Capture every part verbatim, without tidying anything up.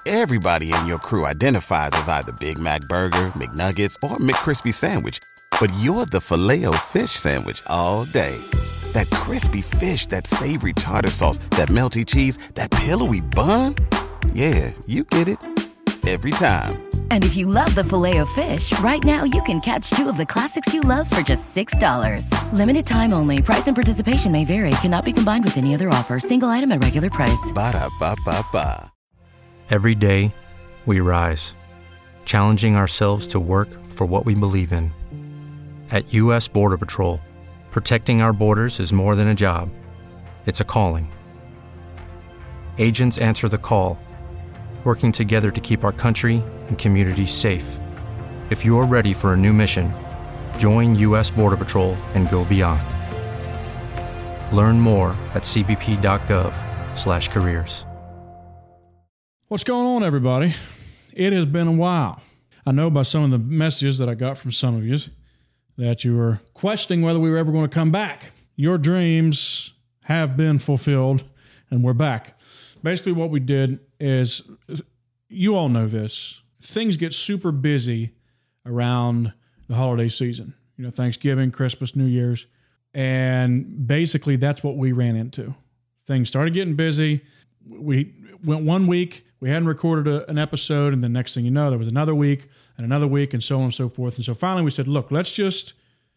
Everybody in your crew identifies as either Big Mac Burger, McNuggets, or McCrispy Sandwich. But you're the Filet-O-Fish Sandwich all day. That crispy fish, that savory tartar sauce, that melty cheese, that pillowy bun. Yeah, you get it. Every time. And if you love the Filet-O-Fish, right now you can catch two of the classics you love for just six dollars. Limited time only. Price and participation may vary. Cannot be combined with any other offer. Single item at regular price. Ba-da-ba-ba-ba. Every day, we rise, challenging ourselves to work for what we believe in. At U S Border Patrol, protecting our borders is more than a job. It's a calling. Agents answer the call, working together to keep our country and communities safe. If you're ready for a new mission, join U S Border Patrol and go beyond. Learn more at c b p dot gov slash careers. What's going on, everybody? It has been a while. I know by some of the messages that I got from some of you that you were questioning whether we were ever going to come back. Your dreams have been fulfilled, and we're back. Basically, what we did is, you all know this, things get super busy around the holiday season. You know, Thanksgiving, Christmas, New Year's. And basically, that's what we ran into. Things started getting busy. We went one week, we hadn't recorded a, an episode, and the next thing you know, there was another week and another week and so on and so forth. And so finally we said, look, let's just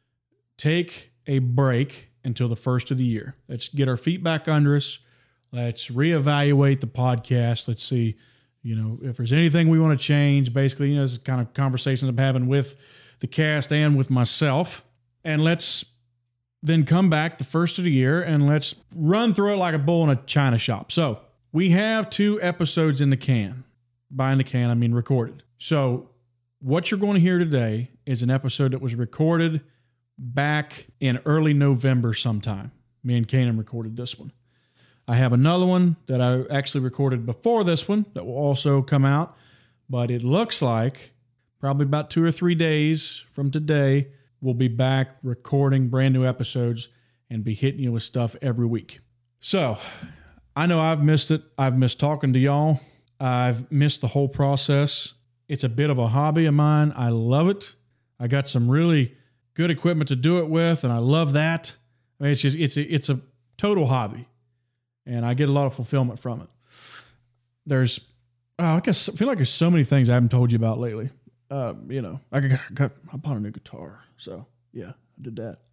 take a break until the first of the year. Let's get our feet back under us. Let's reevaluate the podcast. Let's see, you know, if there's anything we want to change. Basically, you know, this is kind of conversations I'm having with the cast and with myself. And let's then come back the first of the year and let's run through it like a bull in a china shop. So we have two episodes in the can. By in the can, I mean recorded. So what you're going to hear today is an episode that was recorded back in early November sometime. Me and Kanan recorded this one. I have another one that I actually recorded before this one that will also come out. But it looks like probably about two or three days from today, we'll be back recording brand new episodes and be hitting you with stuff every week. So I know I've missed it. I've missed talking to y'all. I've missed the whole process. It's a bit of a hobby of mine. I love it. I got some really good equipment to do it with, and I love that. I mean, it's just it's a, it's a total hobby, and I get a lot of fulfillment from it. There's, oh, I guess I feel like there's so many things I haven't told you about lately. Uh, you know, I got, got I bought a new guitar, so yeah, I did that.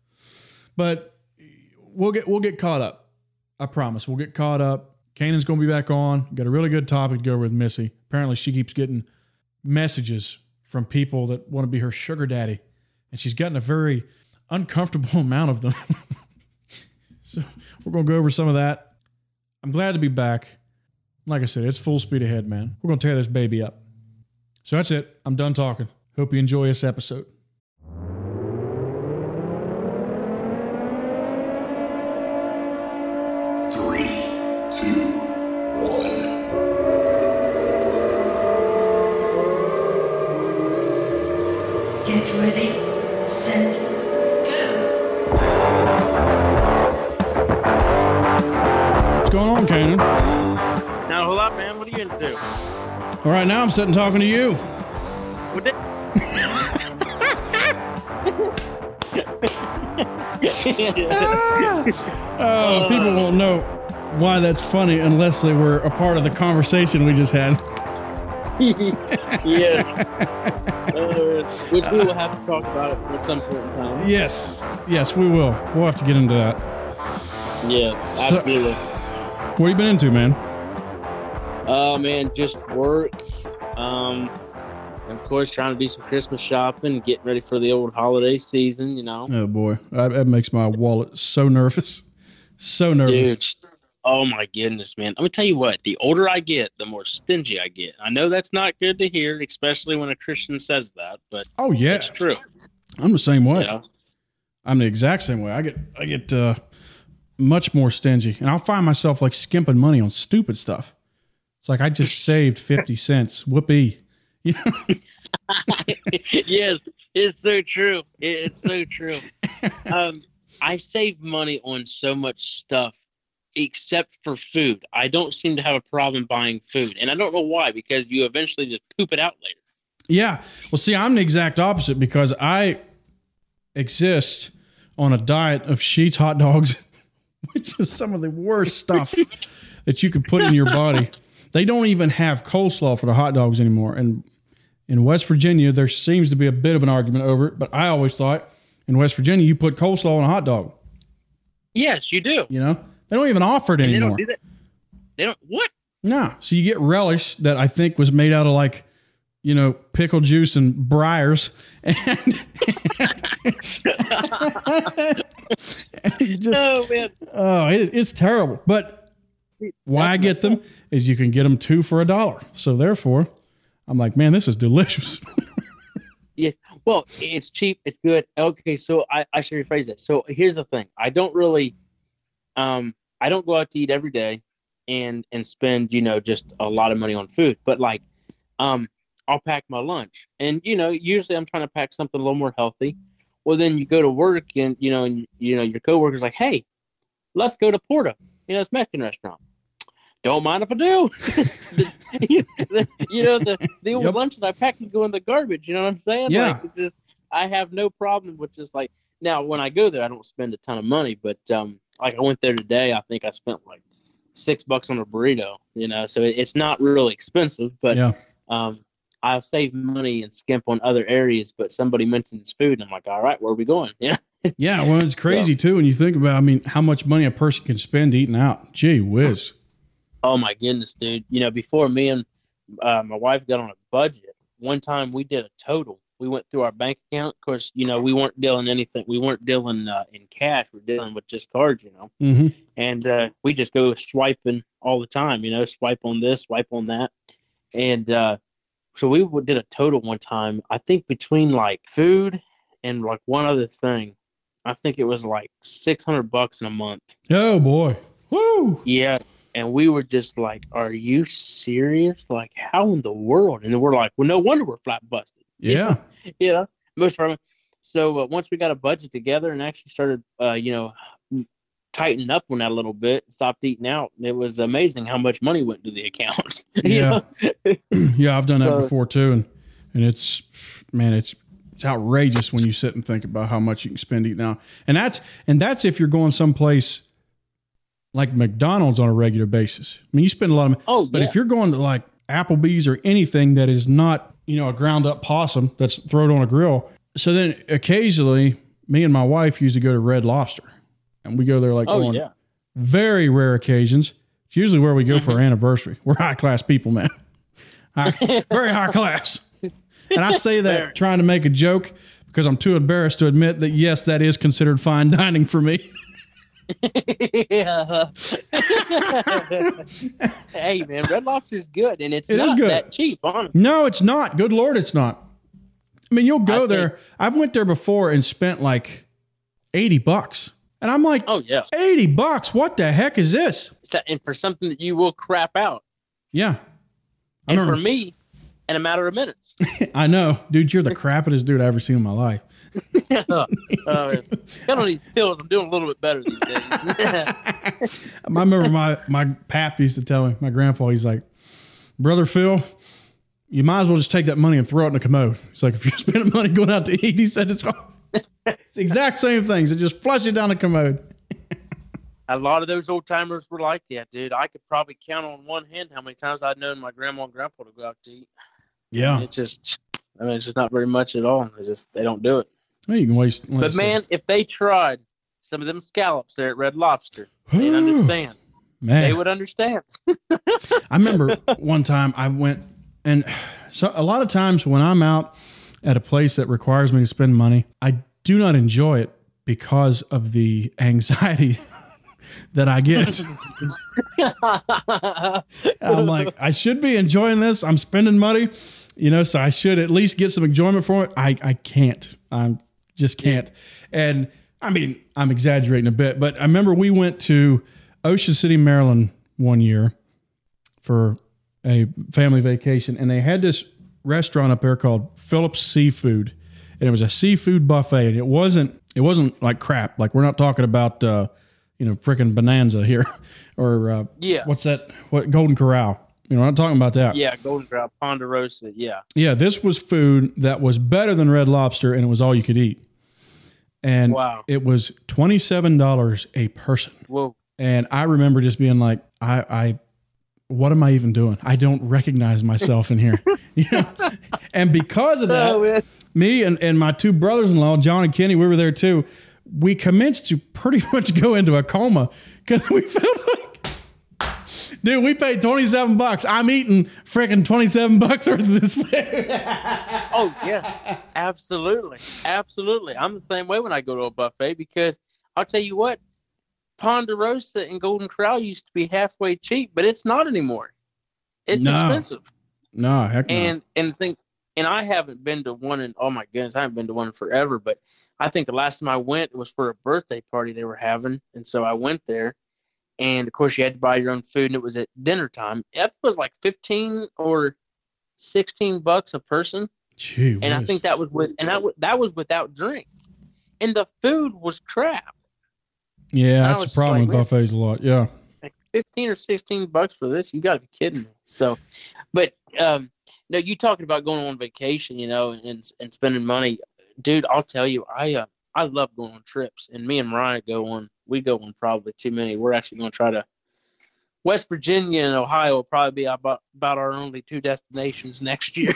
But we'll get we'll get caught up. I promise. We'll get caught up. Kanan's going to be back on. Got a really good topic to go over with Missy. Apparently, she keeps getting messages from people that want to be her sugar daddy, and she's gotten a very uncomfortable amount of them. So we're going to go over some of that. I'm glad to be back. Like I said, it's full speed ahead, man. We're going to tear this baby up. So that's it. I'm done talking. Hope you enjoy this episode. Three, two, one. Get ready, set, go. What's going on, Kanan? Not a whole lot, man. What are you into? All right, now I'm sitting talking to you. What the- Oh, people won't know why that's funny unless they were a part of the conversation we just had. Yes. Uh, which we will have to talk about it at some point in time. Yes. Yes, we will. We'll have to get into that. Yes, absolutely. So, what have you been into, man? Oh, uh, man, just work. Um, and of course, trying to do some Christmas shopping, getting ready for the old holiday season, you know. Oh, boy. That, that makes my wallet so nervous. So nervous. Dude, oh, my goodness, man. Let me tell you what. The older I get, the more stingy I get. I know that's not good to hear, especially when a Christian says that, but oh, yeah. It's true. I'm the same way. Yeah. I'm the exact same way. I get I get uh, much more stingy. And I'll find myself, like, skimping money on stupid stuff. It's like I just saved fifty cents. Whoopee. You know? Yes, it's so true. It's so true. Um, I save money on so much stuff except for food. I don't seem to have a problem buying food. And I don't know why, because you eventually just poop it out later. Yeah. Well, see, I'm the exact opposite because I exist on a diet of Sheetz hot dogs, which is some of the worst stuff that you could put in your body. They don't even have coleslaw for the hot dogs anymore. And in West Virginia, there seems to be a bit of an argument over it, but I always thought in West Virginia, you put coleslaw on a hot dog. Yes, you do. You know, they don't even offer it and anymore. They don't do that. They don't, what? No. So you get relish that I think was made out of like, you know, pickle juice and briars. And, and you just, oh, man. Oh, it, it's terrible. But why I get them is you can get them two for a dollar. So therefore, I'm like, man, this is delicious. Yes. Well, it's cheap. It's good. Okay. So I, I should rephrase that. So here's the thing. I don't really, um, I don't go out to eat every day and, and spend, you know, just a lot of money on food, but like, um, I'll pack my lunch and, you know, usually I'm trying to pack something a little more healthy. Well, then you go to work and, you know, and, you know, your coworker's like, hey, let's go to Porta, you know, it's a Mexican restaurant. Don't mind if I do. the, the, you know, the, the old Yep. lunches I pack can go in the garbage. You know what I'm saying? Yeah. Like, it's just, I have no problem with just like, now when I go there, I don't spend a ton of money, but um, like I went there today, I think I spent like six bucks on a burrito, you know, so it, it's not really expensive, but Yeah. um, I've saved money and skimp on other areas, but somebody mentions food and I'm like, all right, where are we going? Yeah. Yeah. Well, it's crazy So- too when you think about, I mean, how much money a person can spend eating out. Gee whiz. Oh my goodness, dude. You know, before me and uh, my wife got on a budget, one time we did a total. We went through our bank account. Of course, you know, we weren't dealing anything. We weren't dealing uh, in cash. We're dealing with just cards, you know. Mm-hmm. And uh, we just go swiping all the time, you know, swipe on this, swipe on that. And uh, so we did a total one time, I think between like food and like one other thing, I think it was like six hundred bucks in a month. Oh boy. Woo. Yeah. And we were just like, are you serious? Like, how in the world? And then we're like, well, no wonder we're flat busted. Yeah. You know, most of our, so uh, once we got a budget together and actually started, uh, you know, tightening up on that a little bit, stopped eating out, it was amazing how much money went to the account. You Yeah. know? Yeah. I've done that So- before too. And, and it's, man, it's, it's outrageous when you sit and think about how much you can spend eating out. And that's, and that's if you're going someplace like McDonald's on a regular basis. I mean, you spend a lot of, Oh, but yeah. if you're going to like Applebee's or anything that is not, you know, a ground up possum that's thrown on a grill. So then occasionally me and my wife used to go to Red Lobster and we go there like Oh, on yeah. very rare occasions. It's usually where we go for our anniversary. We're high class people, man. High, very high class. And I say that Very. trying to make a joke because I'm too embarrassed to admit that, yes, that is considered fine dining for me. Yeah. Hey, man, Red Lobster's good, and it's It is not good. that cheap, honestly. No, it's not. Good Lord, it's not. I mean, you'll go I there. think- I've went there before and spent like eighty bucks. And I'm like, Oh, yeah. eighty bucks? What the heck is this? So- And for something that you will crap out. Yeah. I And don't for know. me, in a matter of minutes. I know. Dude, you're the crappiest dude I've ever seen in my life. uh, got on these pills. I'm doing a little bit better these days. I remember my, my pap used to tell me, my grandpa, he's like, Brother Phil, you might as well just take that money and throw it in the commode. It's like, if you're spending money going out to eat, he said, it's, it's the exact same things. It just flush it down the commode. A lot of those old timers were like that, dude. I could probably count on one hand how many times I'd known my grandma and grandpa to go out to eat. Yeah. It's just, I mean, it's just not very much at all. They just, they don't do it. Well, you can waste. like I But said. man, if they tried some of them scallops there at Red Lobster, they'd understand. Man. They would understand. I remember one time I went, and so a lot of times when I'm out at a place that requires me to spend money, I do not enjoy it because of the anxiety that I get. I'm like, I should be enjoying this. I'm spending money, you know, so I should at least get some enjoyment from it. I, I can't. I just can't. And I mean, I'm exaggerating a bit, but I remember we went to Ocean City, Maryland one year for a family vacation, and they had this restaurant up there called Phillips Seafood, and it was a seafood buffet, and it wasn't it wasn't like crap. Like, we're not talking about uh, you know, freaking Bonanza here, or uh, Yeah. what's that? What Golden Corral? You know, I'm talking about that. Yeah, Golden Corral, Ponderosa. Yeah. Yeah, this was food that was better than Red Lobster, and it was all you could eat. And Wow. it was twenty-seven dollars a person. Whoa. And I remember just being like, I, I, what am I even doing? I don't recognize myself in here. You know? And because of that, Oh, man. me and, and my two brothers-in-law, John and Kenny, we were there too. We commenced to pretty much go into a coma because we felt like, dude, we paid twenty-seven bucks. I'm eating freaking twenty-seven bucks worth of this food. Oh, yeah. Absolutely. Absolutely. I'm the same way when I go to a buffet because I'll tell you what, Ponderosa and Golden Corral used to be halfway cheap, but it's not anymore. It's No. expensive. No, heck no. And and think and I haven't been to one in oh my goodness, I haven't been to one in forever, but I think the last time I went was for a birthday party they were having, and so I went there, and of course you had to buy your own food, and it was at dinner time. It was like fifteen or sixteen bucks a person, Gee and I whiz. think that was with and that w- that was without drink, and the food was crap. Yeah, I that's was the problem like, with buffets a lot. Yeah. Like fifteen or sixteen bucks for this, you got to be kidding me. So, but um, no, you talking about going on vacation, you know, and and spending money, dude. I'll tell you, I uh, I love going on trips, and me and Mariah go on. We go on probably too many. We're actually going to try to. West Virginia and Ohio will probably be about about our only two destinations next year.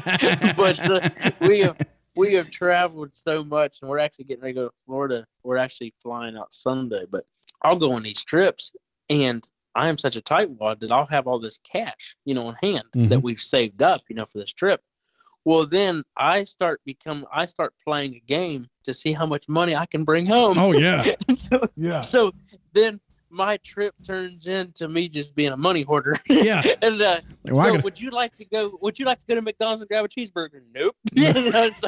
But uh, we have we have traveled so much, and we're actually getting ready to go to Florida. We're actually flying out Sunday, but I'll go on these trips, and I am such a tightwad that I'll have all this cash, you know, on hand Mhm. that we've saved up, you know, for this trip. Well, then I start become I start playing a game to see how much money I can bring home. Oh yeah. so, Yeah. so then my trip turns into me just being a money hoarder. Yeah. and uh, Like, well, I so gotta- would you like to go? Would you like to go to McDonald's and grab a cheeseburger? Nope. You know, it's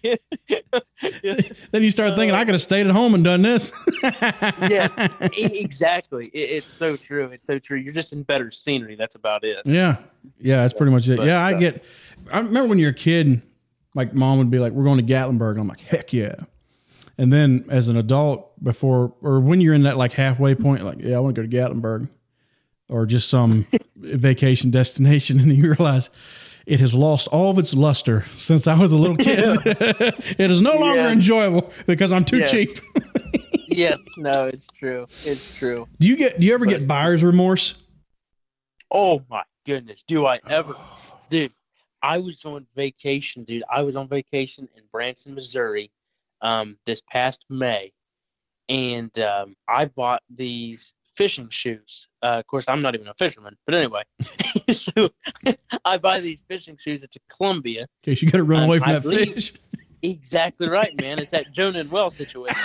like- Then you start thinking, I could have stayed at home and done this. yes, e- exactly. It, it's so true. It's so true. You're just in better scenery. That's about it. Yeah. Yeah, that's pretty much it. But, Yeah, I uh, get I remember when you're a kid, like mom would be like, we're going to Gatlinburg. And I'm like, heck yeah. And then as an adult, before or when you're in that like halfway point, like, yeah, I want to go to Gatlinburg or just some vacation destination. And you realize it has lost all of its luster since I was a little kid. It is no longer Yeah. enjoyable because I'm too Yeah. cheap. Yes. No, it's true. It's true. Do you get, do you ever But- get buyer's remorse? Oh my goodness. Do I ever, dude? I was on vacation, dude. I was on vacation in Branson, Missouri, um, this past May, and um, I bought these fishing shoes. Uh, of course, I'm not even a fisherman, but anyway, so I buy these fishing shoes at Columbia. In case you got to run Um, away from I that believe- fish. Exactly right, man. It's that Jonah and Wells situation.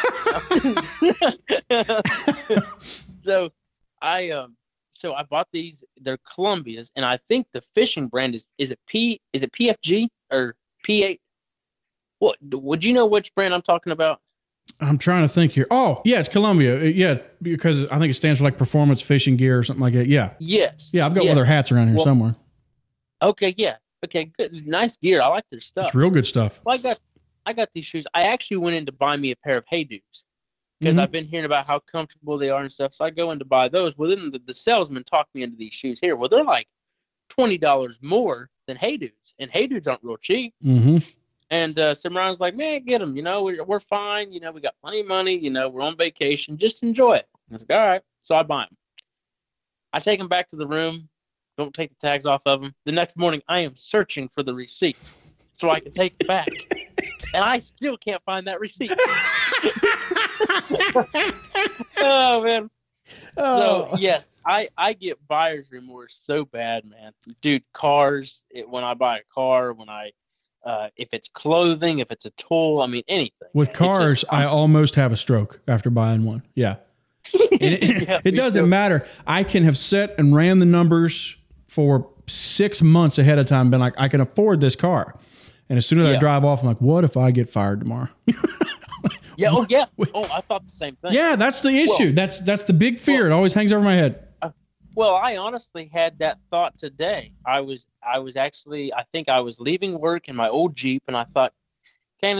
so I um so I bought these. They're Columbias, and I think the fishing brand is is it P is it P F G or P eight? What would you know which brand I'm talking about? I'm trying to think here. Oh, yeah, it's Columbia. Uh, Yeah, because I think it stands for like performance fishing gear or something like that. Yeah. Yes. Yeah, I've got yes. one of their hats around here Well, somewhere. Okay, yeah. Okay, good. Nice gear. I like their stuff. It's real good stuff. Well, I got I got these shoes. I actually went in to buy me a pair of Hey Dudes because Mhm. I've been hearing about how comfortable they are and stuff. So I go in to buy those. Well, then the, the salesman talked me into these shoes here. Well, they're like twenty dollars more than Hey Dudes, and Hey Dudes aren't real cheap. Mm-hmm. And uh, Simran's like, man, get them. You know, we're, we're fine. You know, we got plenty of money. You know, we're on vacation. Just enjoy it. I was like, all right. So I buy them. I take them back to the room. Don't take the tags off of them. The next morning, I am searching for the receipt so I can take it back. And I still can't find that receipt. Oh, man. So, yes, I, I get buyer's remorse so bad, man. Dude, cars, it, when I buy a car, when I, uh, if it's clothing, if it's a tool, I mean, anything. With It's cars, just- I I'm just- almost have a stroke after buying one. Yeah. And it, Yeah, it me doesn't too. matter. I can have set and ran the numbers for six months ahead of time, been like, I can afford this car. And as soon as I Yeah. drive off, I'm like, what if I get fired tomorrow? Yeah, oh, yeah. Oh, I thought the same thing. Yeah, that's the issue. Well- that's that's the big fear. well- it always hangs over my head. Well, I honestly had that thought today. I was, I was actually, I think I was leaving work in my old Jeep, and I thought, Kanan,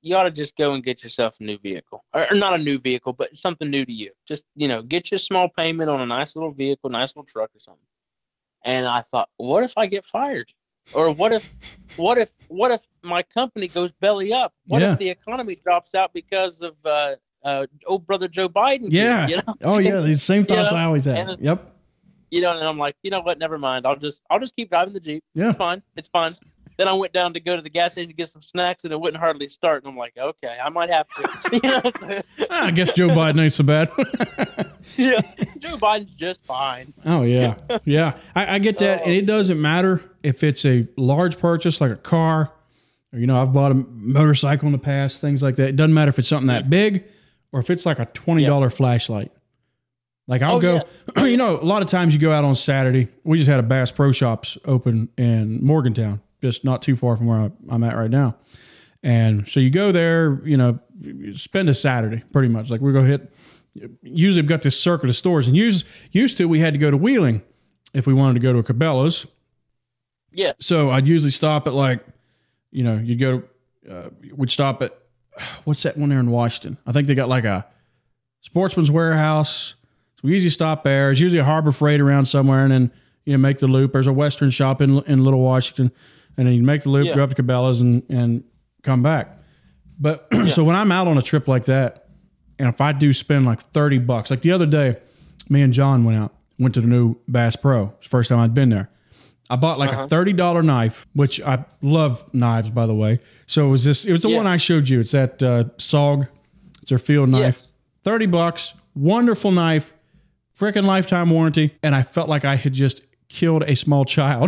you ought to just go and get yourself a new vehicle, or, or not a new vehicle, but something new to you. Just, you know, get you a small payment on a nice little vehicle, nice little truck or something. And I thought, what if I get fired? Or what if, what if, what if my company goes belly up? What Yeah. if the economy drops out because of uh, uh, old brother Joe Biden? Yeah. You know? Oh yeah. The same thoughts know, I always had. and- Yep. You know, and I'm like, you know what? Never mind. I'll just, I'll just keep driving the Jeep. Yeah. It's fine. It's fine. Then I went down to go to the gas station to get some snacks, and it wouldn't hardly start. And I'm like, okay, I might have to. You know? I guess Joe Biden ain't so bad. Yeah, Joe Biden's just fine. Oh yeah, yeah. I, I get that, and it doesn't matter if it's a large purchase like a car, or you know, I've bought a motorcycle in the past, things like that. It doesn't matter if it's something that big, or if it's like a twenty dollar yeah. flashlight. Like I'll oh, go, yeah. you know, a lot of times you go out on Saturday. We just had a Bass Pro Shops open in Morgantown, just not too far from where I'm at right now. And so you go there, you know, spend a Saturday pretty much. Like we're going to hit, usually we've got this circuit of stores, and used, used to we had to go to Wheeling if we wanted to go to a Cabela's. Yeah. So I'd usually stop at like, you know, you'd go, uh, we'd stop at, what's that one there in Washington? I think they got like a Sportsman's Warehouse. We usually stop there. It's usually a Harbor Freight around somewhere, and then you know make the loop. There's a Western shop in in Little Washington, and then you make the loop, yeah. go up to Cabela's, and and come back. But yeah. So when I'm out on a trip like that, and if I do spend like thirty bucks, like the other day, me and John went out, went to the new Bass Pro. It's the first time I'd been there. I bought like uh-huh. a thirty dollar knife, which I love knives, by the way. So it was this. It was the yeah. one I showed you. It's that uh, S O G. It's their field knife. Yes. thirty bucks. Wonderful knife. Freaking lifetime warranty, and I felt like I had just killed a small child.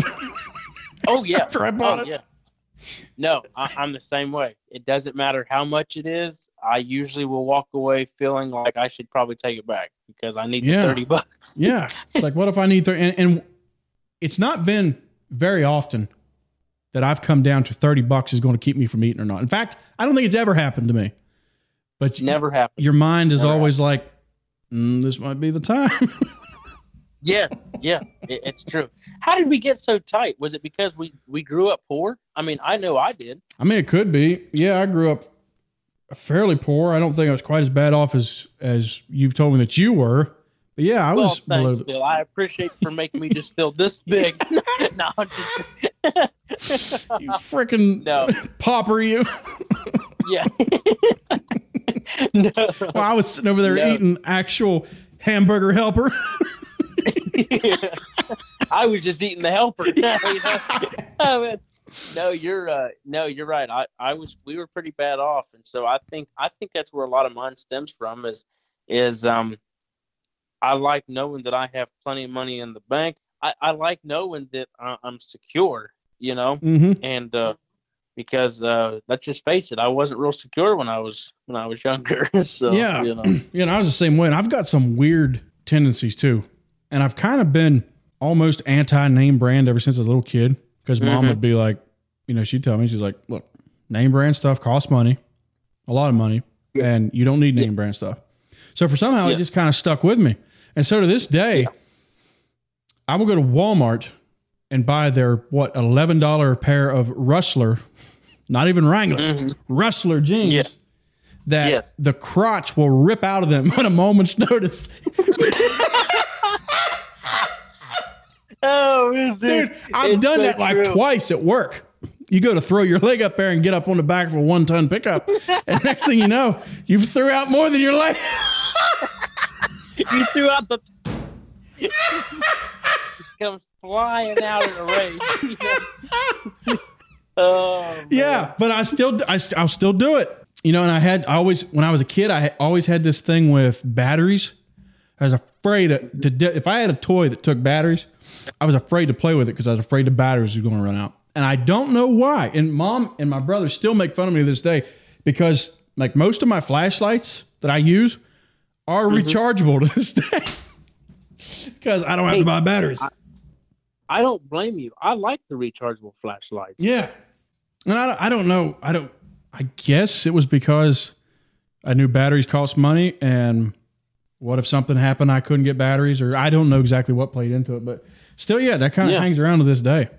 Oh yeah, after I bought oh, it. Yeah. No, I, I'm the same way. It doesn't matter how much it is. I usually will walk away feeling like I should probably take it back because I need yeah. the thirty bucks. Yeah, it's like what if I need thirty? And, and it's not been very often that I've come down to thirty bucks is going to keep me from eating or not. In fact, I don't think it's ever happened to me. But never happened. Your mind is never always happened. like. Mm, this might be the time. yeah, yeah, it, it's true. How did we get so tight? Was it because we, we grew up poor? I mean, I know I did. I mean, it could be. Yeah, I grew up fairly poor. I don't think I was quite as bad off as as you've told me that you were. But yeah, I well, was thanks, below the... Bill. I appreciate for making me just feel this big. no, I'm just... you freaking no. pauper, you. yeah. No. Well, I was sitting over there no. eating actual hamburger helper. yeah. I was just eating the helper. you know? oh, man. No, you're uh, no, you're right. I, I was we were pretty bad off, and so I think I think that's where a lot of mine stems from. Is is um, I like knowing that I have plenty of money in the bank. I, I like knowing that I, I'm secure. You know, mm-hmm. and. Uh, Because uh, let's just face it, I wasn't real secure when I was when I was younger. so yeah, you know. yeah, and I was the same way. And I've got some weird tendencies too, and I've kind of been almost anti-name brand ever since I was a little kid. Because mom mm-hmm. would be like, you know, she'd tell me, she's like, "Look, name brand stuff costs money, a lot of money, yeah. and you don't need name yeah. brand stuff." So for somehow yeah. it just kind of stuck with me, and so to this day, yeah. I will go to Walmart and buy their what eleven dollar pair of Rustler. Not even Wrangler, mm-hmm. Rustler jeans yeah. that yes. the crotch will rip out of them at a moment's notice. oh, dude, dude I've it's done so that like true. twice at work. You go to throw your leg up there and get up on the back of a one ton pickup. And next thing you know, you threw out more than your leg. you threw out the... it comes flying out in a rage. Oh, man. Yeah, but I still, I, I'll still do it. You know, and I had, I always, when I was a kid, I always had this thing with batteries. I was afraid to, to de- if I had a toy that took batteries, I was afraid to play with it because I was afraid the batteries were going to run out. And I don't know why. And mom and my brother still make fun of me to this day because like most of my flashlights that I use are mm-hmm. rechargeable to this day because I don't have hey, to buy batteries. I, I don't blame you. I like the rechargeable flashlights. Yeah. And I, I don't know. I don't, I guess it was because I knew batteries cost money and what if something happened, I couldn't get batteries or I don't know exactly what played into it, but still, yeah, that kind of yeah. hangs around to this day.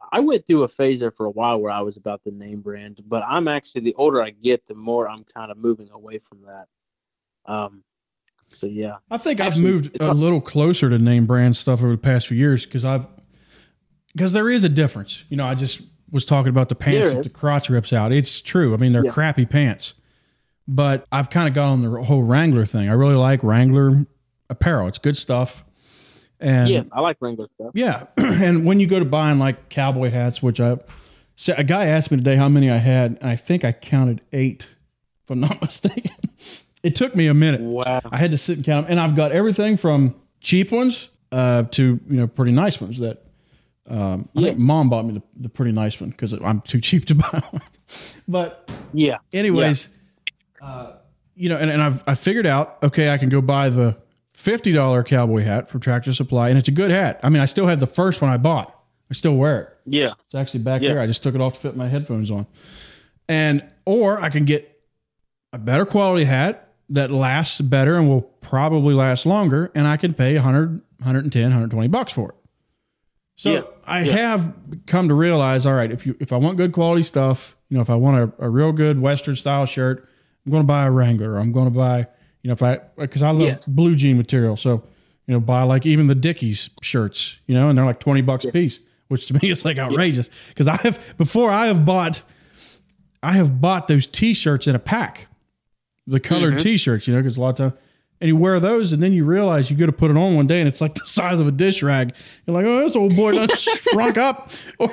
I went through a phase there for a while where I was about the name brand, but I'm actually, the older I get, the more I'm kind of moving away from that. Um, so yeah, I think Actually, I've moved a little closer to name brand stuff over the past few years because I've because there is a difference. You know, I just was talking about the pants that the crotch rips out. It's true. I mean, they're Yeah. crappy pants, but I've kind of got on the whole Wrangler thing. I really like Wrangler apparel. It's good stuff. And yes, I like Wrangler stuff. yeah, and when you go to buying like cowboy hats, which I, so a guy asked me today how many I had, and I think I counted eight, if I'm not mistaken. It took me a minute. Wow. I had to sit and count them, and I've got everything from cheap ones uh, to you know pretty nice ones. That um, I Yes. think Mom bought me the, the pretty nice one because I'm too cheap to buy one. But Yeah. anyways, uh, you know, and, and I've I figured out okay, I can go buy the fifty dollar cowboy hat from Tractor Supply, and it's a good hat. I mean, I still have the first one I bought. I still wear it. Yeah. It's actually back Yeah. here. I just took it off to fit my headphones on. And or I can get a better quality hat that lasts better and will probably last longer, and I can pay one hundred, one ten, one twenty bucks for it. So Yeah. I Yeah. have come to realize, all right, if you if I want good quality stuff, you know, if I want a, a real good Western style shirt, I'm going to buy a Wrangler. Or I'm going to buy, you know, if I because I love Yes. blue jean material, so you know, buy like even the Dickies shirts, you know, and they're like twenty bucks a piece, which to me is like outrageous because I have before I have bought, I have bought those T-shirts in a pack, the colored Mm-hmm. T-shirts, you know, because a lot of time, and you wear those, and then you realize you got to put it on one day, and it's like the size of a dish rag. You're like, oh, this old boy done shrunk up. Or,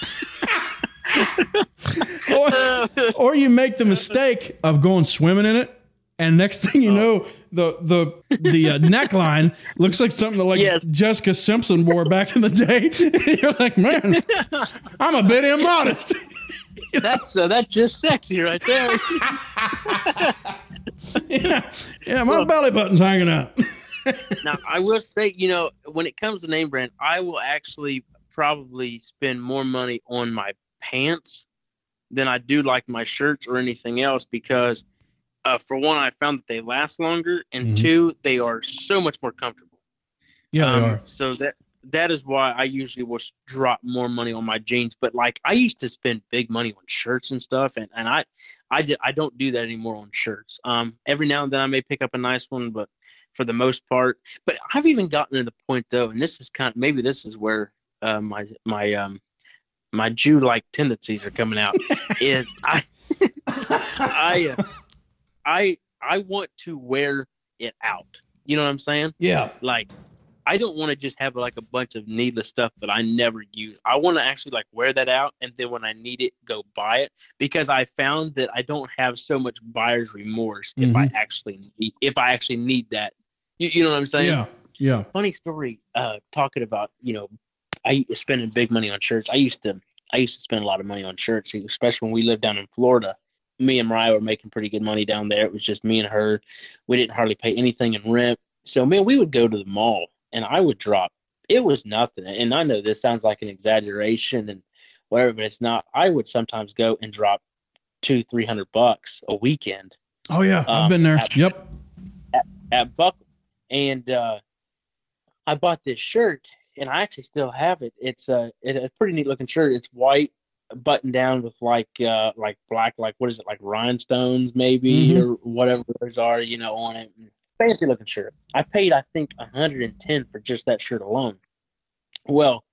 or, or you make the mistake of going swimming in it, and next thing you know, the the the uh, neckline looks like something that like Yes. Jessica Simpson wore back in the day. You're like, man, I'm a bit immodest. That's uh, that's just sexy right there. yeah, yeah, my belly button's hanging out. Now, I will say, you know, when it comes to name brand, I will actually probably spend more money on my pants than I do like my shirts or anything else because, uh, for one, I found that they last longer, and Mhm. two, they are so much more comfortable. Yeah, Um, they are. So that that is why I usually will s- drop more money on my jeans. But like I used to spend big money on shirts and stuff, and, and I I did I don't do that anymore on shirts. Um, every now and then I may pick up a nice one, but for the most part, but I've even gotten to the point though, and this is kind of maybe this is where uh, my my um my Jew-like tendencies are coming out. is I I uh, I I want to wear it out. You know what I'm saying? Yeah. Like I don't want to just have like a bunch of needless stuff that I never use. I want to actually like wear that out, and then when I need it, go buy it, because I found that I don't have so much buyer's remorse if I actually need, if I actually need that. You, you know what I'm saying? Yeah. Yeah. Funny story. Uh, talking about you know, I spending big money on shirts. I used to I used to spend a lot of money on shirts, especially when we lived down in Florida. Me and Mariah were making pretty good money down there. It was just me and her. We didn't hardly pay anything in rent. So man, we would go to the mall. And I would drop, it was nothing. And I know this sounds like an exaggeration and whatever, but it's not. I would sometimes go and drop two, three hundred bucks a weekend. Oh yeah, I've Um, been there. at- Yep. At, at Buckle. And uh, I bought this shirt, and I actually still have it. It's a, it's a pretty neat looking shirt. It's white, buttoned down with like uh, like black, like what is it, like rhinestones maybe, Mhm. or whatever those are, you know, on it. Fancy looking shirt. I paid, I think, one hundred ten for just that shirt alone. Well,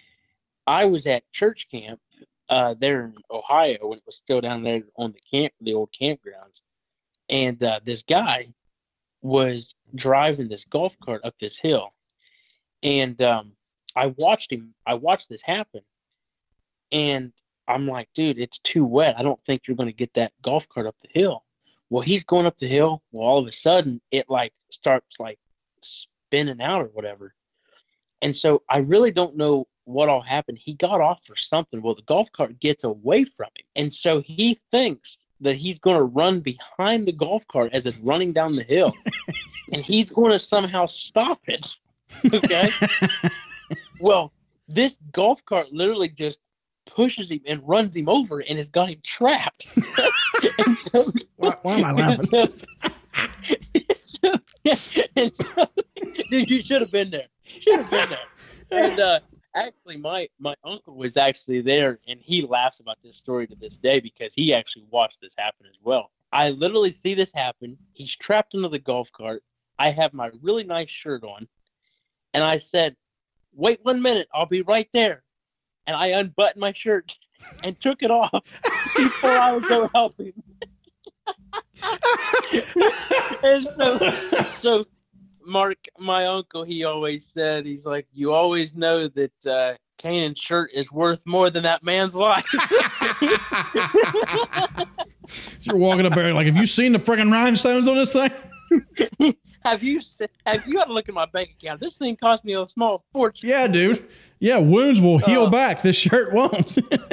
I was at church camp uh, there in Ohio when it was still down there on the camp, the old campgrounds, and uh, this guy was driving this golf cart up this hill, and um, I watched him. I watched this happen, and I'm like, dude, it's too wet. I don't think you're going to get that golf cart up the hill. Well, he's going up the hill. Well, all of a sudden, it like starts like spinning out or whatever. And so I really don't know what all happened. He got off for something. Well, the golf cart gets away from him. And so he thinks that he's going to run behind the golf cart as it's running down the hill. And he's going to somehow stop it. Okay. Well, this golf cart literally just pushes him and runs him over and has got him trapped. And so, Why, why am I laughing? so, and so, dude, you should have been there. Should have been there. And uh, actually, my my uncle was actually there, and he laughs about this story to this day because he actually watched this happen as well. I literally see this happen. He's trapped into the golf cart. I have my really nice shirt on, and I said, "Wait one minute, I'll be right there." And I unbuttoned my shirt and took it off before I would go help him. And so, so Mark, my uncle, he always said, he's like, "You always know that uh, Kanan's shirt is worth more than that man's life." You're walking up there like, have you seen the friggin' rhinestones on this thing? Have you have you got to look at my bank account? This thing cost me a small fortune. Yeah, dude. Yeah, wounds will heal uh, back. This shirt won't.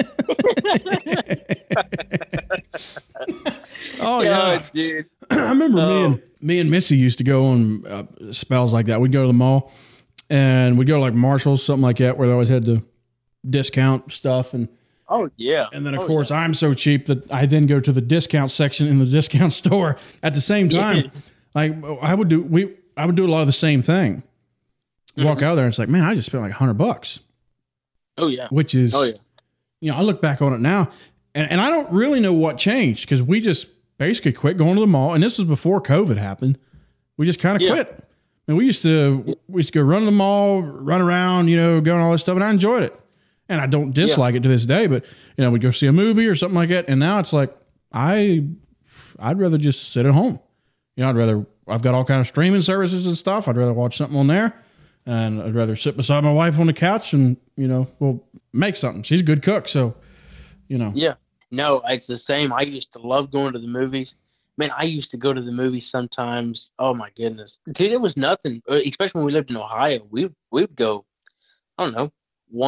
Oh yeah, oh, dude. I remember oh. me and me and Missy used to go on uh, spells like that. We'd go to the mall, and we'd go to like Marshalls, something like that, where they always had the discount stuff. And oh yeah, and then of oh, course yeah. I'm so cheap that I then go to the discount section in the discount store at the same time. Yeah. Like I would do, we I would do a lot of the same thing. Walk Mm-hmm. out there, and it's like, man, I just spent like a hundred bucks. Oh yeah, Which is, oh yeah. you know, I look back on it now, and, and I don't really know what changed because we just basically quit going to the mall, and this was before COVID happened. We just kind of Yeah. quit. And we used to we used to go run to the mall, run around, you know, go and all this stuff, and I enjoyed it. And I don't dislike it to this day, but you know, we'd go see a movie or something like that, and now it's like I I'd rather just sit at home. You know, I'd rather I've got all kind of streaming services and stuff. I'd rather watch something on there, and I'd rather sit beside my wife on the couch and you know, we'll make something. She's a good cook, so you know. Yeah. No, it's the same. I used to love going to the movies. Man, I used to go to the movies sometimes. Oh my goodness, dude, it was nothing. Especially when we lived in Ohio, we we would go. I don't know,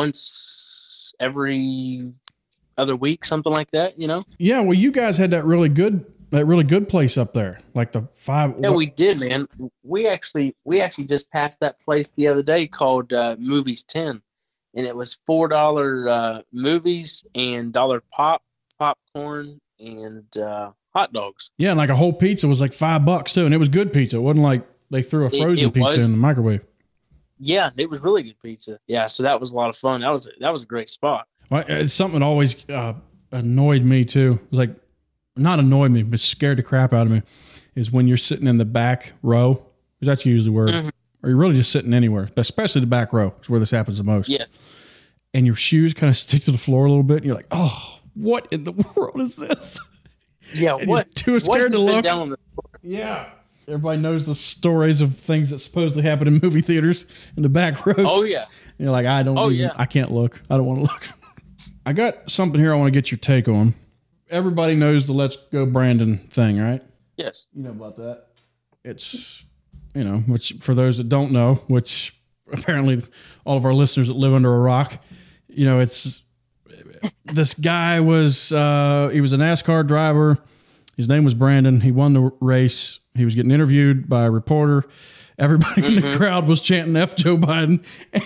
once every other week, something like that. You know. Yeah, well, you guys had that really good, that really good place up there, like the five. Yeah, we did, man. We actually we actually just passed that place the other day called uh, Movies ten, and it was four dollar uh, movies and dollar pop popcorn and. Uh, hot dogs. Yeah, and like a whole pizza was like five bucks too, and it was good pizza. It wasn't like they threw a frozen it, it pizza was. in the microwave. Yeah, it was really good pizza. Yeah, so that was a lot of fun. That was that was a great spot. Well, it's something that always uh, annoyed me too. It was like not annoyed me, but scared the crap out of me. Is when you're sitting in the back row, because that's usually where, mm-hmm. or you're really just sitting anywhere, but especially the back row is where this happens the most. Yeah. And your shoes kind of stick to the floor a little bit, and you're like, oh, what in the world is this? Yeah, and what? Too scared to look. Down on the yeah, everybody knows the stories of things that supposedly happen in movie theaters in the back rows. Oh yeah, and you're like, I don't. Oh even, yeah, I can't look. I don't want to look. I got something here I want to get your take on. Everybody knows the "Let's Go Brandon" thing, right? Yes. You know about that. It's you know, which for those that don't know, which apparently all of our listeners that live under a rock, you know, it's. This guy was, uh, he was a NASCAR driver. His name was Brandon. He won the race. He was getting interviewed by a reporter. Everybody mm-hmm. in the crowd was chanting F Joe Biden.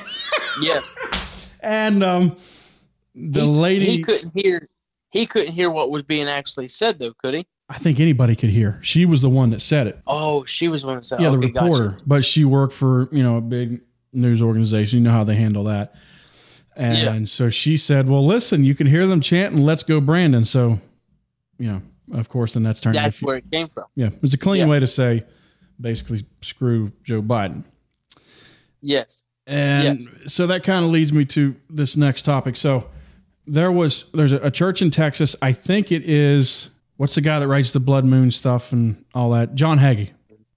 Yes. And um, the he, lady. He couldn't hear, he couldn't hear what was being actually said though, could he? I think anybody could hear. She was the one that said it. Oh, she was the one that said it. Yeah, the okay, reporter. gotcha. But she worked for, you know, a big news organization. You know how they handle that. And yeah. so she said, well, listen, you can hear them chanting, "Let's go Brandon." So, you know, of course, then that's turned That's into, where it came from. Yeah. It's a clean yeah. way to say, basically, screw Joe Biden. Yes. And yes. so that kind of leads me to this next topic. So there was, there's a, a church in Texas. I think it is, what's the guy that writes the Blood Moon stuff and all that? John Hagee.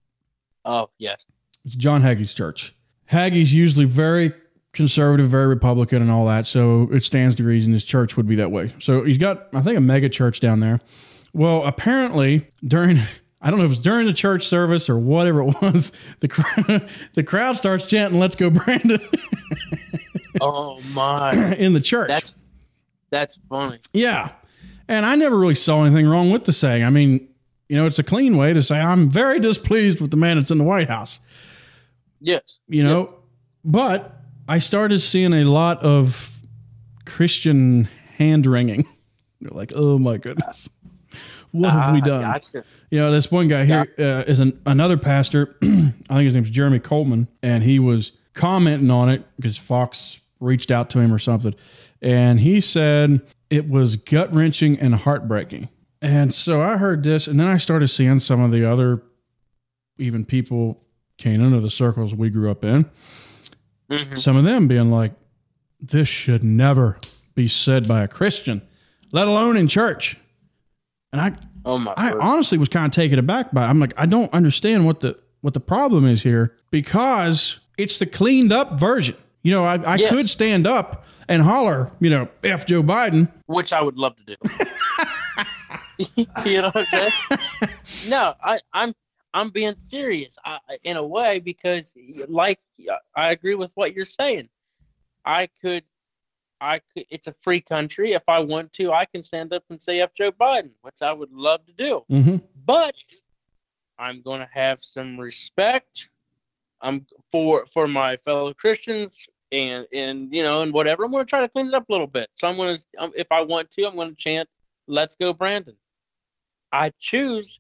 Oh, yes. It's John Hagee's church. Hagee's usually very conservative, very Republican and all that. So it stands to reason his church would be that way. So he's got, I think, a mega church down there. Well, apparently during, I don't know if it was during the church service or whatever it was, the crowd, the crowd starts chanting, "Let's go Brandon." Oh my. In the church. That's, that's funny. Yeah. And I never really saw anything wrong with the saying. I mean, you know, it's a clean way to say, I'm very displeased with the man that's in the White House. Yes. You know, yes. But I started seeing a lot of Christian hand wringing. You're like, oh my goodness, what have uh, we done? Gotcha. You know, this one guy here uh, is an, another pastor. I think his name's Jeremy Coleman, and he was commenting on it because Fox reached out to him or something. And he said it was gut wrenching and heartbreaking. And so I heard this, and then I started seeing some of the other, even people, Canaan, or the circles we grew up in, mm-hmm. some of them being like, this should never be said by a Christian, let alone in church. And I, oh my I word. honestly was kind of taken aback by it. I'm like, I don't understand what the, what the problem is here, because it's the cleaned up version. You know, I, I yeah. could stand up and holler, you know, F Joe Biden. Which I would love to do. You know what I'm saying? No, I, I'm I'm being serious I, in a way, because, like, I agree with what you're saying. I could, I could. It's a free country. If I want to, I can stand up and say F Joe Biden, which I would love to do. Mm-hmm. But I'm going to have some respect. I'm for for my fellow Christians. And, and, you know, and whatever, I'm going to try to clean it up a little bit. So I'm going to, um, if I want to, I'm going to chant, let's go, Brandon. I choose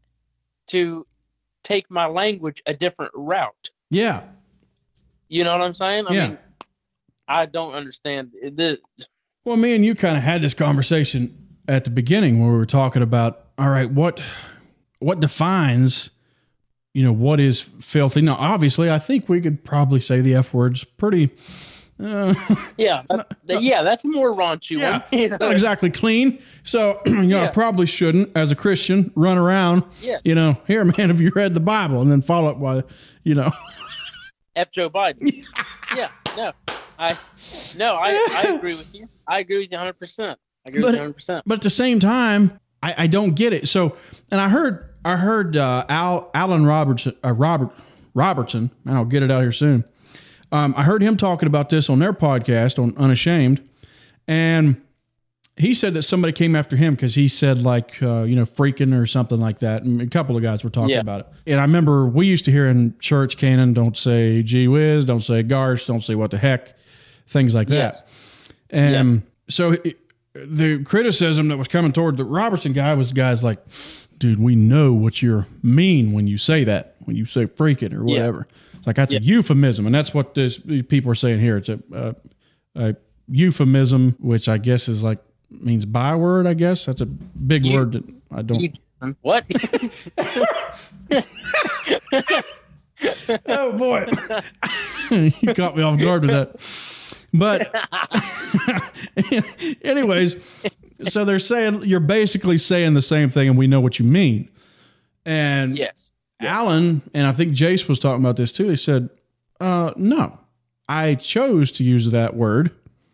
to take my language a different route. Yeah. You know what I'm saying? I yeah. mean, I don't understand it. Well, me and you kind of had this conversation at the beginning where we were talking about, all right, what, what defines, you know, what is filthy? Now, obviously, I think we could probably say the F word's pretty. Uh, yeah, that, yeah, that's a more raunchy yeah, one. You know? Not exactly clean. So, you know, yeah. I probably shouldn't, as a Christian, run around, yeah. you know, here, man, have you read the Bible? And then follow up by, you know. F. Joe Biden. yeah, no, I, no, I, I agree with you. I agree with you one hundred percent. I agree but, with you one hundred percent. But at the same time, I, I don't get it. So, and I heard, I heard uh, Al, Alan Robertson, uh, Robert Robertson, and I'll get it out here soon. Um, I heard him talking about this on their podcast on Unashamed, and he said that somebody came after him because he said, like, uh, you know, freaking or something like that. And a couple of guys were talking yeah. about it. And I remember we used to hear in church, Canaan, don't say gee whiz, don't say gosh, don't say what the heck, things like that. Yes. And yeah. so it, the criticism that was coming toward the Robertson guy was guys like, dude, we know what you mean when you say that, when you say freaking or whatever. Yeah. It's like, that's yeah. a euphemism. And that's what this, these people are saying here. It's a, uh, a euphemism, which I guess is like, means byword, I guess. That's a big you, word that I don't. You, what? Oh, boy. You caught me off guard with that. But anyways, so they're saying, you're basically saying the same thing and we know what you mean. And yes. Alan, and I think Jace was talking about this too. He said, uh, no, I chose to use that word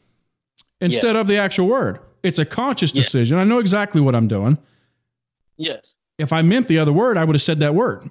instead yes. of the actual word. It's a conscious yes. decision. I know exactly what I'm doing. Yes. If I meant the other word, I would have said that word.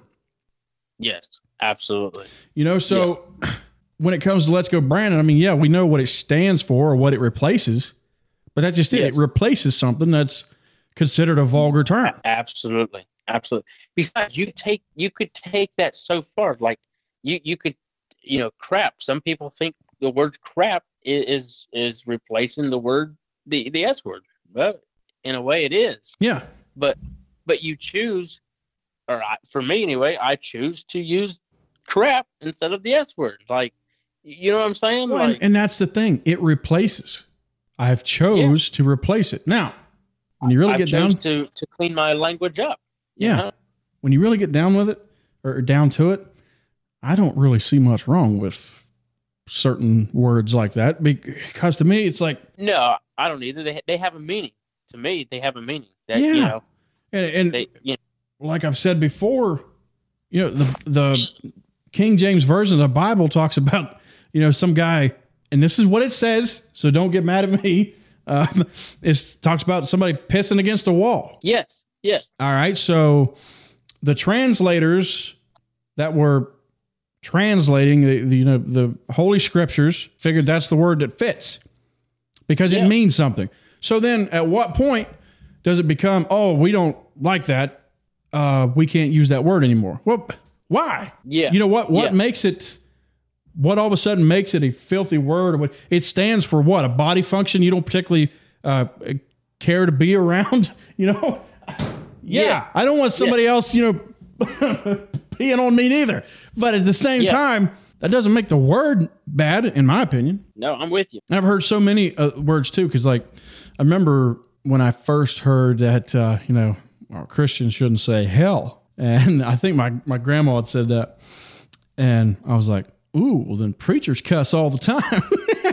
Yes, absolutely. You know, so yeah. when it comes to Let's Go Brandon, I mean, yeah, we know what it stands for or what it replaces, but that's just it. Yes. It replaces something that's considered a vulgar term. Absolutely. Absolutely. Besides, you take you could take that so far. Like you, you could, you know, crap. Some people think the word crap is is replacing the word the the S word. Well, in a way, it is. Yeah. But but you choose, or I, for me anyway, I choose to use crap instead of the S word. Like, you know what I'm saying? Well, like, and, and that's the thing. It replaces. I've chose yeah. to replace it. Now, when you really I've get down to to clean my language up. Yeah. know? When you really get down with it or down to it, I don't really see much wrong with certain words like that, because to me, it's like, no, I don't either. They, they have a meaning. To me, they have a meaning that, yeah. you know, and, and they, you know, like I've said before, you know, the, the King James version of the Bible talks about, you know, some guy, and this is what it says, so don't get mad at me. Uh, it talks about somebody pissing against a wall. Yes. Yes. All right. So the translators that were translating the, the you know the Holy Scriptures figured that's the word that fits because yeah. it means something. So then, at what point does it become, oh, we don't like that? Uh, we can't use that word anymore. Well, why? Yeah. You know what? What yeah. makes it? What all of a sudden makes it a filthy word? What it stands for? What, a body function you don't particularly uh, care to be around? You know. Yeah, yeah, I don't want somebody yeah. else, you know, peeing on me neither. But at the same yeah. time, that doesn't make the word bad, in my opinion. No, I'm with you. I've heard so many uh, words too, because like I remember when I first heard that uh, you know well, Christians shouldn't say hell, and I think my my grandma had said that, and I was like, ooh, well then preachers cuss all the time.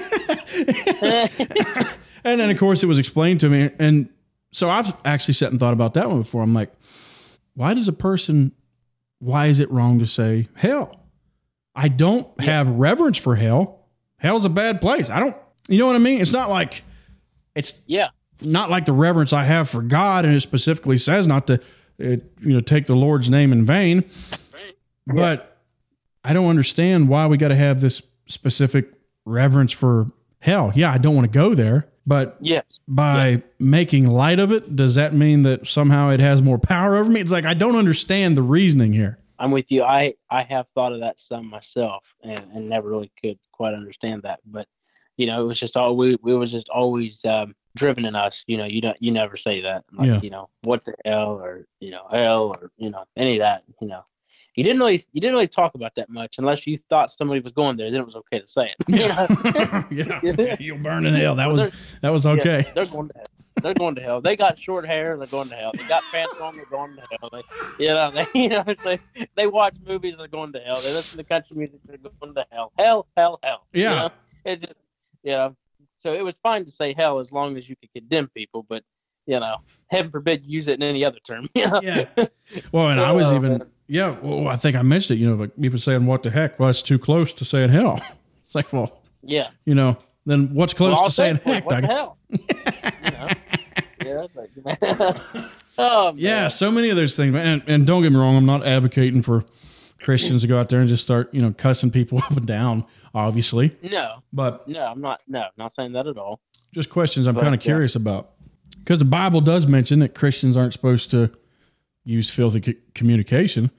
And then of course it was explained to me, and so I've actually sat and thought about that one before. I'm like, why does a person? Why is it wrong to say hell? I don't yeah. have reverence for hell. Hell's a bad place. I don't, you know what I mean? It's not like, it's yeah, not like the reverence I have for God, and it specifically says not to, it, you know, take the Lord's name in vain. Yeah. But I don't understand why we got to have this specific reverence for hell. Yeah, I don't want to go there, but yes. by yeah. making light of it, does that mean that somehow it has more power over me? It's like, I don't understand the reasoning here. I'm with you. I, I have thought of that some myself, and, and never really could quite understand that. But, you know, it was just all we, we was just always um, driven in us. You know, you don't, you never say that. Like, yeah. you know, what the hell, or, you know, hell, or, you know, any of that, you know. You didn't really, you didn't really talk about that much unless you thought somebody was going there. Then it was okay to say it. Yeah, yeah. You'll burn in hell. That was that was okay. Yeah, they're going to hell. They're going to hell. They got short hair. They're going to hell. They got pants on. They're going to hell. They, you know, they, you know, it's like they watch movies. They're going to hell. They listen to country music. They're going to hell. Hell, hell, hell. Yeah. You know? It just, you know, so it was fine to say hell as long as you could condemn people, but you know, heaven forbid you use it in any other term. You know? Yeah. Well, and I was even. Yeah, well, I think I mentioned it, you know, like even saying what the heck, well, it's too close to saying hell. It's like, well, yeah, you know, then what's close well, to saying heck? What the hell? You know? Yeah, that's like, oh, man. Yeah, so many of those things. And, and don't get me wrong, I'm not advocating for Christians to go out there and just start, you know, cussing people up and down, obviously. No. But no, I'm not, no, not saying that at all. Just questions I'm but, kind of curious yeah. about. Because the Bible does mention that Christians aren't supposed to use filthy c- communication.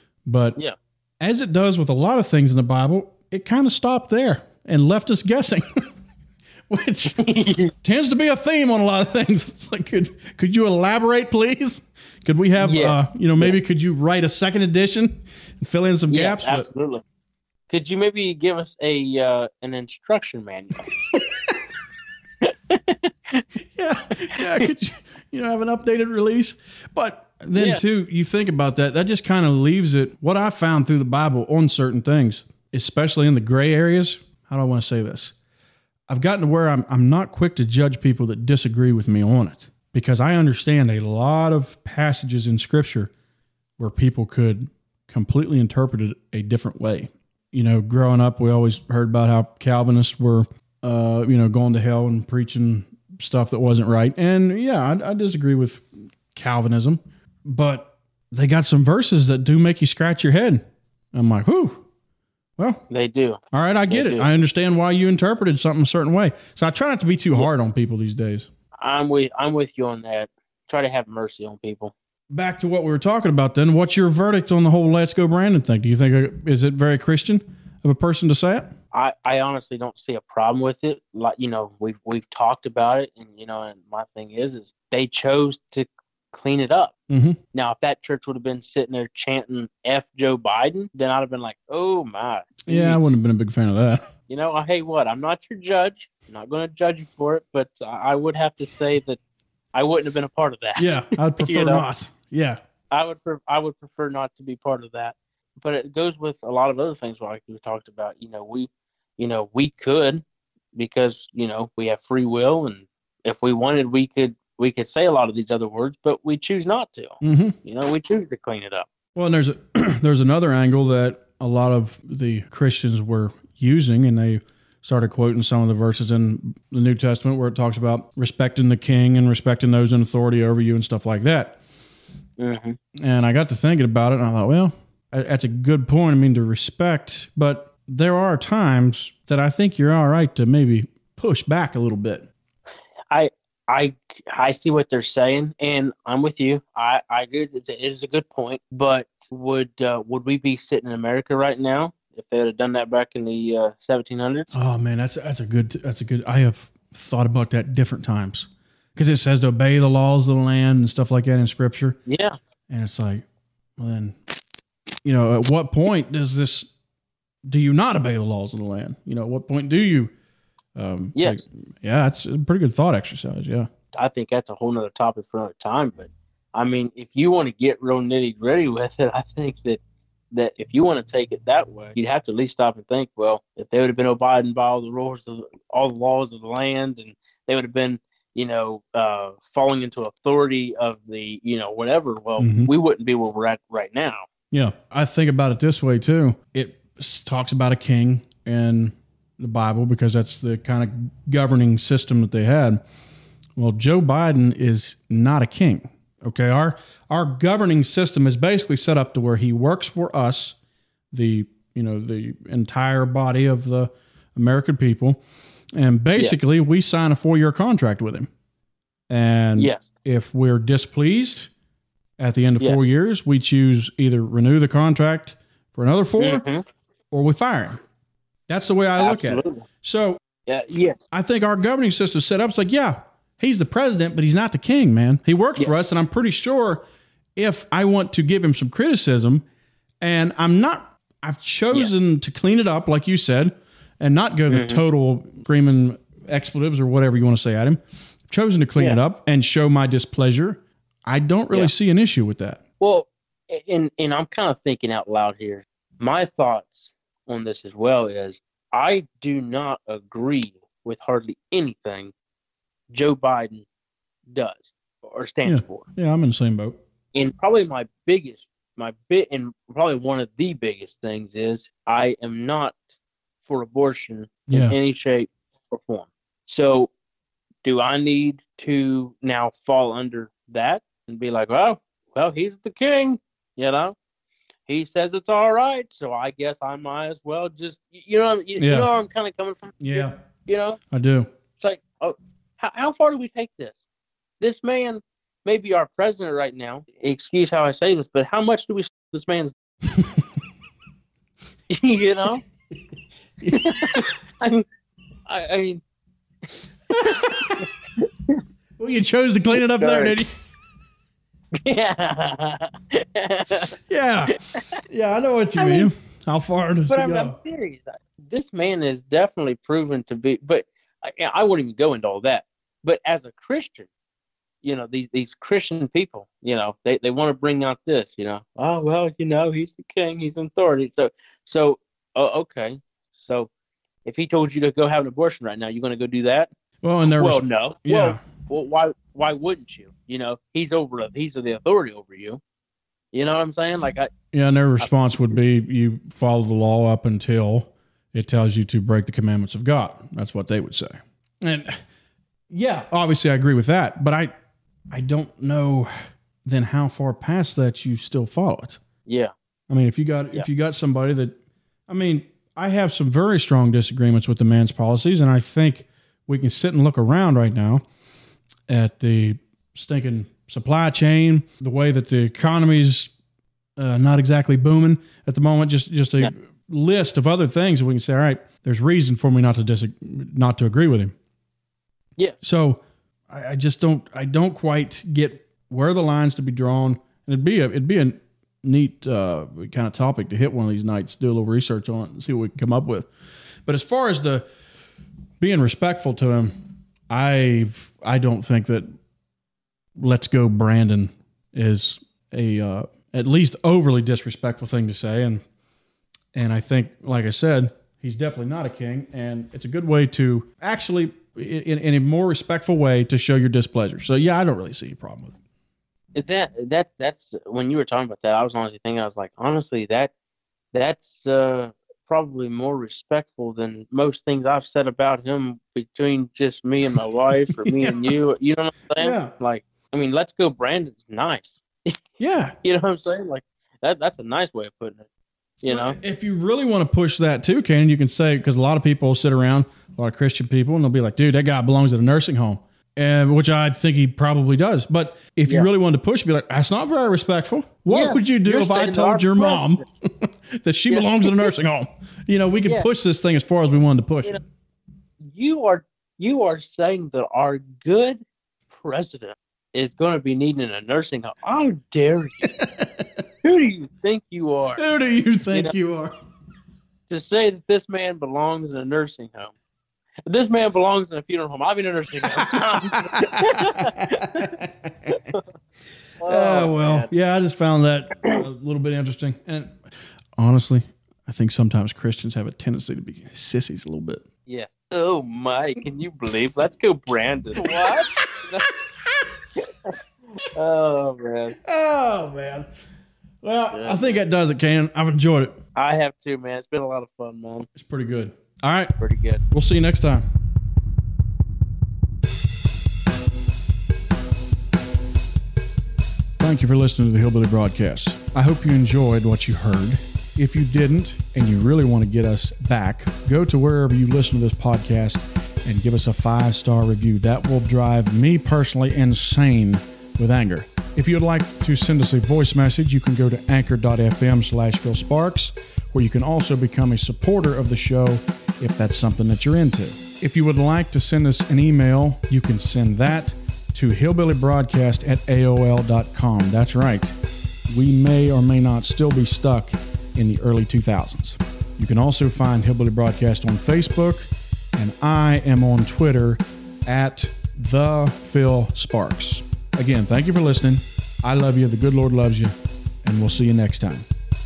But yeah. as it does with a lot of things in the Bible, it kind of stopped there and left us guessing, which tends to be a theme on a lot of things. It's like, could could you elaborate, please? Could we have, yes. uh, you know, maybe yeah. could you write a second edition and fill in some yeah, gaps? Absolutely. But... Could you maybe give us a uh, an instruction manual? yeah, yeah. Could you, you know, have an updated release? But then, yeah. too, you think about that, that just kind of leaves it, what I found through the Bible on certain things, especially in the gray areas. How do I want to say this? I've gotten to where I'm, I'm not quick to judge people that disagree with me on it, because I understand a lot of passages in Scripture where people could completely interpret it a different way. You know, growing up, we always heard about how Calvinists were, uh, you know, going to hell and preaching stuff that wasn't right. And yeah, I, I disagree with Calvinism. But they got some verses that do make you scratch your head. I'm like, whew. Well, they do. All right, I get they it. Do. I understand why you interpreted something a certain way. So I try not to be too hard on people these days. I'm with I'm with you on that. Try to have mercy on people. Back to what we were talking about then. What's your verdict on the whole Let's Go Brandon thing? Do you think, is it very Christian of a person to say it? I, I honestly don't see a problem with it. Like, you know, we've we've talked about it, and you know, and my thing is, is they chose to clean it up. Mm-hmm. Now, if that church would have been sitting there chanting F Joe Biden, then I'd have been like, oh my. Yeah, I wouldn't have been a big fan of that. You know, hey, what? I'm not your judge. I'm not going to judge you for it, but I would have to say that I wouldn't have been a part of that. Yeah, I'd prefer you know? not. Yeah, I would. Pre- I would prefer not to be part of that. But it goes with a lot of other things like we talked about. You know, we, you know, we could, because you know we have free will, and if we wanted, we could. We could say a lot of these other words, but we choose not to. Mm-hmm. You know, we choose to clean it up. Well, and there's a, there's another angle that a lot of the Christians were using, and they started quoting some of the verses in the New Testament where it talks about respecting the king and respecting those in authority over you and stuff like that. Mm-hmm. And I got to thinking about it, and I thought, well, that's a good point. I mean, to respect, but there are times that I think you're all right to maybe push back a little bit. I I I see what they're saying, and I'm with you. I, I agree. It is a good point, but would uh, would we be sitting in America right now if they had done that back in the uh, seventeen hundreds? Oh man, that's that's a good that's a good. I have thought about that different times because it says to obey the laws of the land and stuff like that in Scripture. Yeah, and it's like, well then, you know, at what point does this do you not obey the laws of the land? You know, at what point do you? Um, yes. Take, yeah, that's a pretty good thought exercise. Yeah. I think that's a whole nother topic for another time. But I mean, if you want to get real nitty gritty with it, I think that that if you want to take it that way, you'd have to at least stop and think, well, if they would have been abiding by all the rules of all the laws of the land, and they would have been, you know, uh, falling into authority of the, you know, whatever, well, mm-hmm. we wouldn't be where we're at right now. Yeah. I think about it this way too. It talks about a king in the Bible because that's the kind of governing system that they had. Well, Joe Biden is not a king. Okay, our our governing system is basically set up to where he works for us, the you know the entire body of the American people, and basically yes. we sign a four-year contract with him. And yes. if we're displeased at the end of yes. four years, we choose either renew the contract for another four, mm-hmm. or we fire him. That's the way I Absolutely. look at it. So, yeah, yes. I think our governing system is set up. It's like, yeah. He's the president, but he's not the king, man. He works yeah. for us, and I'm pretty sure if I want to give him some criticism, and I'm not, I've chosen yeah. to clean it up, like you said, and not go the mm-hmm. total screaming expletives or whatever you want to say at him. I've chosen to clean yeah. it up and show my displeasure. I don't really yeah. see an issue with that. Well, and and I'm kind of thinking out loud here. My thoughts on this as well is I do not agree with hardly anything Joe Biden does or stands yeah. for. Yeah, I'm in the same boat. And probably my biggest, my bit, and probably one of the biggest things is I am not for abortion yeah. in any shape or form. So, do I need to now fall under that and be like, well, well, he's the king, you know? He says it's all right, so I guess I might as well just, you know, you, yeah. you know where I'm kind of coming from? Yeah. You know? I do. It's like, oh, how, how far do we take this? This man may be our president right now. Excuse how I say this, but how much do we this man's? You know? I mean, I, I mean. Well, you chose to clean it up Sorry. there, did you? Yeah. yeah. Yeah, I know what you I mean. mean. How far does but he I'm, go? I'm serious. This man is definitely proven to be, but I, I wouldn't even go into all that. But as a Christian, you know, these, these Christian people, you know, they, they want to bring out this, you know, oh, well, you know, he's the king, he's in authority. So, so, oh, okay. So if he told you to go have an abortion right now, you're going to go do that? Well, and there well, was, no. Yeah. Well, well, why, why wouldn't you? You know, he's over, he's the authority over you. You know what I'm saying? Like, I, yeah. And their response I, would be, you follow the law up until it tells you to break the commandments of God. That's what they would say. And yeah, obviously I agree with that, but I, I don't know then how far past that you still follow it. Yeah. I mean, if you got, yeah. if you got somebody that, I mean, I have some very strong disagreements with the man's policies, and I think we can sit and look around right now at the stinking supply chain, the way that the economy's uh, not exactly booming at the moment, just, just a yeah. list of other things that we can say, all right, there's reason for me not to dis- not to agree with him. Yeah. So I, I just don't, I don't quite get where the lines to be drawn. And it'd be a, it'd be a neat uh, kind of topic to hit one of these nights, do a little research on it and see what we can come up with. But as far as the being respectful to him, I, I don't think that let's go Brandon is a, uh, at least overly disrespectful thing to say. And, and I think, like I said, he's definitely not a king, and it's a good way to actually, in, in a more respectful way, to show your displeasure. So yeah, I don't really see a problem with it. Is that that that's when you were talking about that, I was honestly thinking, I was like, honestly, that that's uh, probably more respectful than most things I've said about him between just me and my wife, or me yeah. and you. You know what I'm saying? Yeah. Like, I mean, let's go, Brandon's nice. Yeah. You know what I'm saying? Like that that's a nice way of putting it. You know, if you really want to push that too, Kanan, you can say, because a lot of people sit around, a lot of Christian people, and they'll be like, dude, that guy belongs at a nursing home. And which I think he probably does. But if yeah. you really wanted to push, be like, that's not very respectful. What yeah. would you do You're if I told your mom that she yeah. belongs at a nursing home? You know, we could yeah. push this thing as far as we wanted to push you it. Know, you are you are saying that our good president is going to be needing a nursing home. How dare you? Who do you think you are? Who do you think you, know? you are? to say that this man belongs in a nursing home. This man belongs in a funeral home. I'm in a nursing home. oh, oh, well, man. Yeah, I just found that a little bit interesting. And honestly, I think sometimes Christians have a tendency to be sissies a little bit. Yes. Oh, my. Can you believe? Let's go, Brandon. What? Oh, man. Oh, man. Well, yeah, I think that does it, Ken. I've enjoyed it. I have too, man. It's been a lot of fun, man. It's pretty good. All right. Pretty good. We'll see you next time. Thank you for listening to the Hillbilly Broadcast. I hope you enjoyed what you heard. If you didn't, and you really want to get us back, go to wherever you listen to this podcast and give us a five-star review. That will drive me personally insane with anger. If you'd like to send us a voice message, you can go to anchor.fm slash Phil Sparks, where you can also become a supporter of the show if that's something that you're into. If you would like to send us an email, you can send that to hillbillybroadcast at A O L dot com. That's right. We may or may not still be stuck in the early two thousands. You can also find Hillbilly Broadcast on Facebook, and I am on Twitter at the Phil Sparks. Again, thank you for listening. I love you. The good Lord loves you. And we'll see you next time.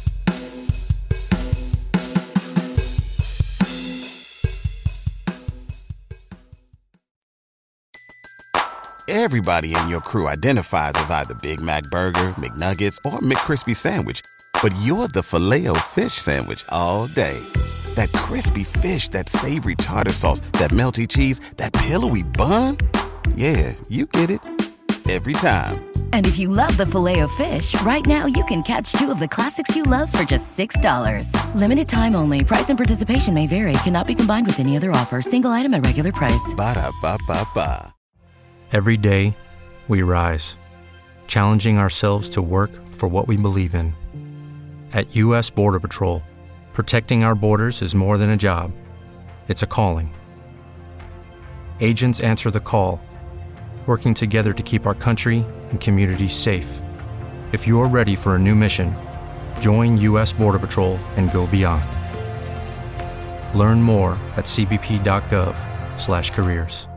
Everybody in your crew identifies as either Big Mac Burger, McNuggets, or McCrispy Sandwich. But you're the Filet-O-Fish Sandwich all day. That crispy fish, that savory tartar sauce, that melty cheese, that pillowy bun. Yeah, you get it. Every time. And if you love the Filet-O-Fish, right now you can catch two of the classics you love for just six dollars. Limited time only. Price and participation may vary. Cannot be combined with any other offer. Single item at regular price. Ba-da-ba-ba-ba. Every day, we rise, challenging ourselves to work for what we believe in. At U S Border Patrol, protecting our borders is more than a job. It's a calling. Agents answer the call, working together to keep our country and communities safe. If you're ready for a new mission, join U S Border Patrol and go beyond. Learn more at c b p dot gov slash careers.